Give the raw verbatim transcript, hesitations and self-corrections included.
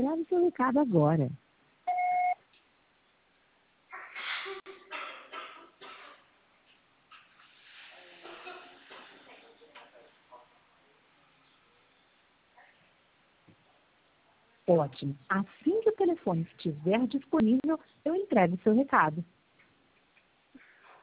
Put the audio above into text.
Grave seu recado agora. Ótimo. Assim que o telefone estiver disponível, eu entrego o seu recado.